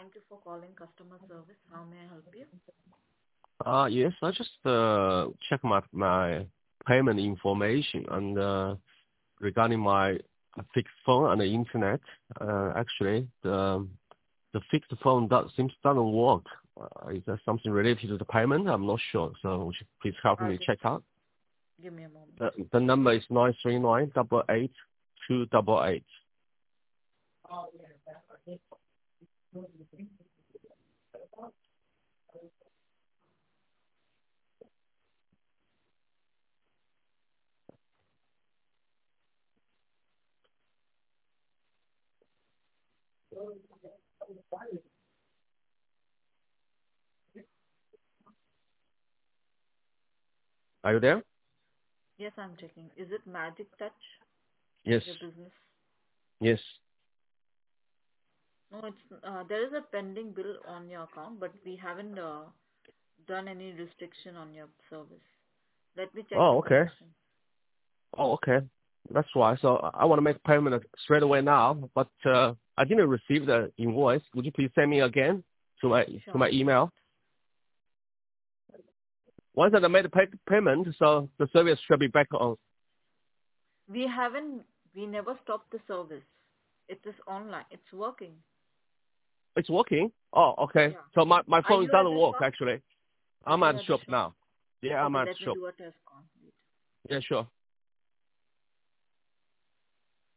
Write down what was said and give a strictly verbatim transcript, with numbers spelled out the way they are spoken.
Thank you for calling customer service. How may I help you? Uh, yes, I just uh, check my my payment information and uh, regarding my fixed phone and the internet. Uh, actually, the the fixed phone does seems doesn't work. Uh, is there something related to the payment? I'm not sure. So would you please help I'll me just check out? give me a moment. The, the number is nine three nine double eight two double eight. Are you there? Yes, I'm checking. Is it Magic Touch, Yes. your business? Yes. No, it's uh, there is a pending bill on your account, but we haven't uh, done any restriction on your service. Let me check the Oh, okay. connection. Oh, okay. That's why. So I want to make payment straight away now, but uh, I didn't receive the invoice. Would you please send me again to my to Sure, my one email? minute. Once I made the pay- payment, so the service should be back on. We haven't. We never stopped the service. It is online. It's working. It's working. Oh, okay. Yeah. So my my Are phone you at doesn't the work shop? actually. Are I'm you at the at the shop shop? now. Yeah, I'm Okay, at let the me shop. do a test call. Yeah, sure.